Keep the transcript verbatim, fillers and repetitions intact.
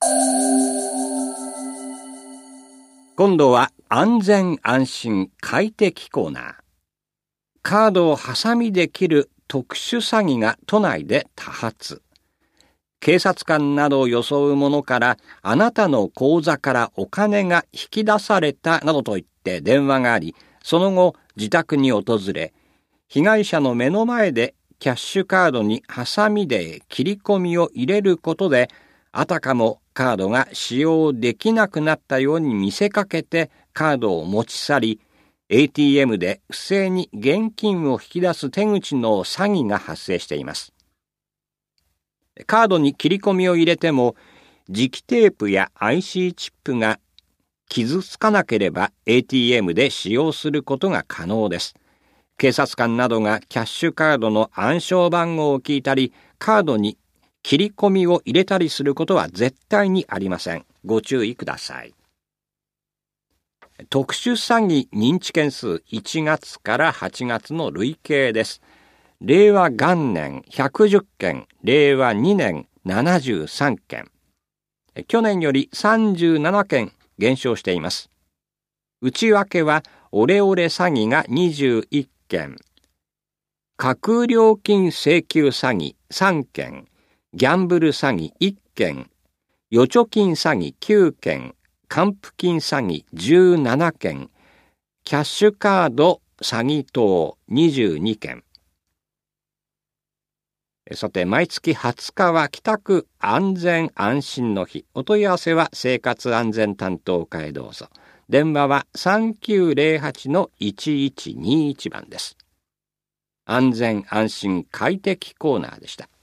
今度は安全安心快適コーナー。カードをハサミで切る特殊詐欺が都内で多発。警察官などを装う者からあなたの口座からお金が引き出されたなどと言って電話があり、その後自宅に訪れ、被害者の目の前でキャッシュカードにハサミで切り込みを入れることで、あたかもカードが使用できなくなったように見せかけてカードを持ち去り、エーティーエム で不正に現金を引き出す手口の詐欺が発生しています。カードに切り込みを入れても、磁気テープや アイシー チップが傷つかなければ エーティーエム で使用することが可能です。警察官などがキャッシュカードの暗証番号を聞いたり、カードに切り込みを入れたりすることは絶対にありません。ご注意ください。特殊詐欺認知件数いちがつからはちがつの累計です。令和元年ひゃくじゅっけん、令和にねんななじゅうさんけん。去年よりさんじゅうななけん減少しています。内訳はオレオレ詐欺がにじゅういっけん、架空料金請求詐欺さんけん、ギャンブル詐欺いっけん、預貯金詐欺きゅうけん、還付金詐欺じゅうななけん、キャッシュカード詐欺等にじゅうにけん。さて、毎月はつかは帰宅安全安心の日。お問い合わせは生活安全担当課へどうぞ。電話は さんきゅうゼロはちのいちいちにいち 番です。安全安心快適コーナーでした。